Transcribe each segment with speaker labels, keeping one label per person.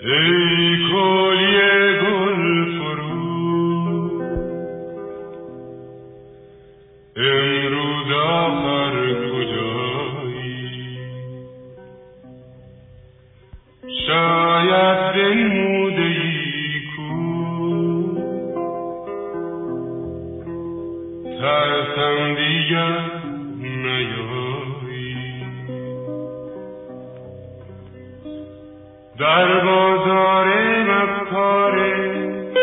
Speaker 1: ای کلیه گل فرو، امروز آخر کجایی؟ شاید بنموده ای کو، ترسم دیگر نیایی. در بازار مکاره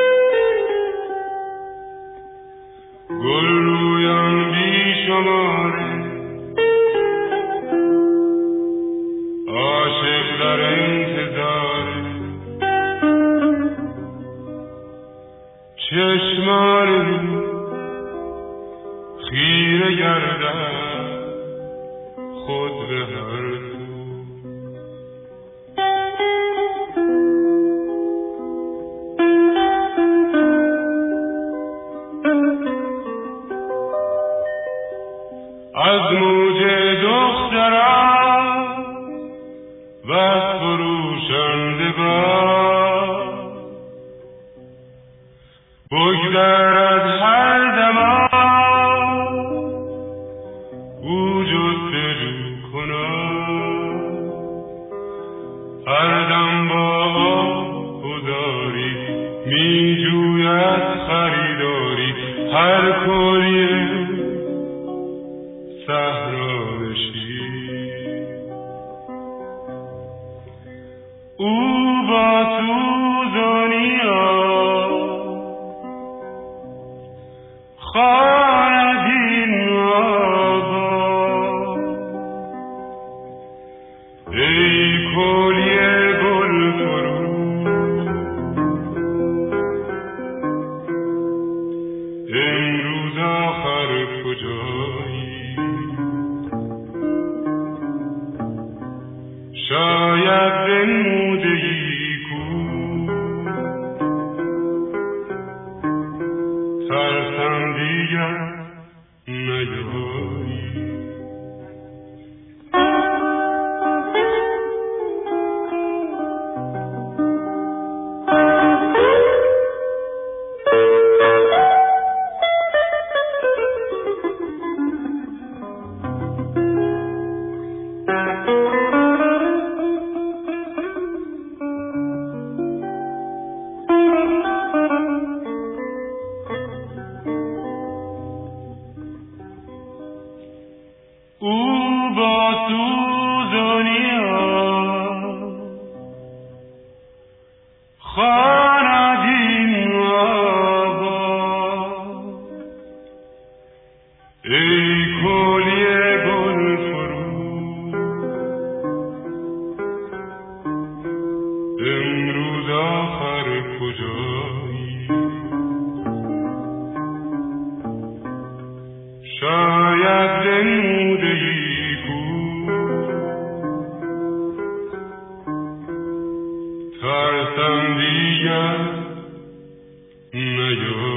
Speaker 1: گل رویان بی شماره، عاشق در انتظاره، چشمان خیره گردد خود به هر سو. از موج دخترم و از فروشندگان بگذرد هر زمان او جستجو کنم، هر دم با گذاری می جوید خریداری، هر کلیه صحرانشی. او با سوزانیا خواند این آوا، ای کلیه گل فرو، امروز آخر کجایی؟ شاید بنموده ای کو، ترسم دیگر نیایی. او با سوزانیا خواند این آوا، ای کلیه گل فرو، امروز آخر کجایی؟ شاید بنموده ای کو، ترسم دیگر نیایی.